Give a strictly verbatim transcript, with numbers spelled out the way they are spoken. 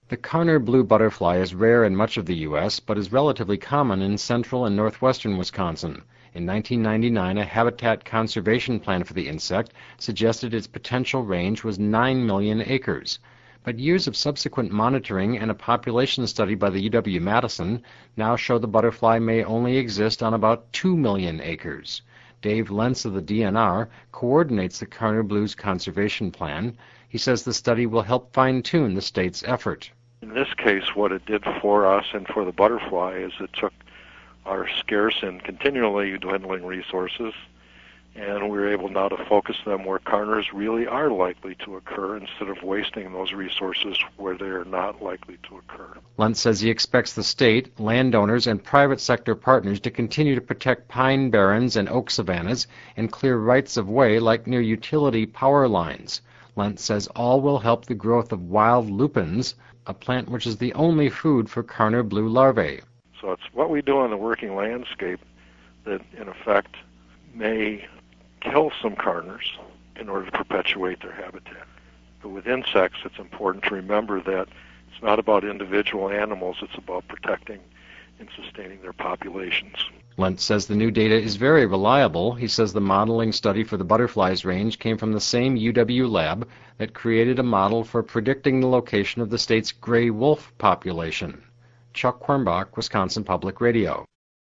The Karner blue butterfly is rare in much of the U S, but is relatively common in central and northwestern Wisconsin. In nineteen ninety-nine, a habitat conservation plan for the insect suggested its potential range was nine million acres. But years of subsequent monitoring and a population study by the U W-Madison now show the butterfly may only exist on about two million acres. Dave Lentz of the D N R coordinates the Karner Blue's conservation plan. He says the study will help fine-tune the state's effort. In this case, what it did for us and for the butterfly is it took our scarce and continually dwindling resources, and we were able now to focus them where Karners really are likely to occur instead of wasting those resources where they are not likely to occur. Lentz says he expects the state, landowners, and private sector partners to continue to protect pine barrens and oak savannas and clear rights of way like near utility power lines. Lentz says all will help the growth of wild lupins, a plant which is the only food for Karner blue larvae. So it's what we do on the working landscape that, in effect, may kill some Karners in order to perpetuate their habitat. But with insects, it's important to remember that it's not about individual animals, it's about protecting and sustaining their populations. Lentz says the new data is very reliable. He says the modeling study for the butterflies range came from the same U W lab that created a model for predicting the location of the state's gray wolf population. Chuck Quirmbach, Wisconsin Public Radio.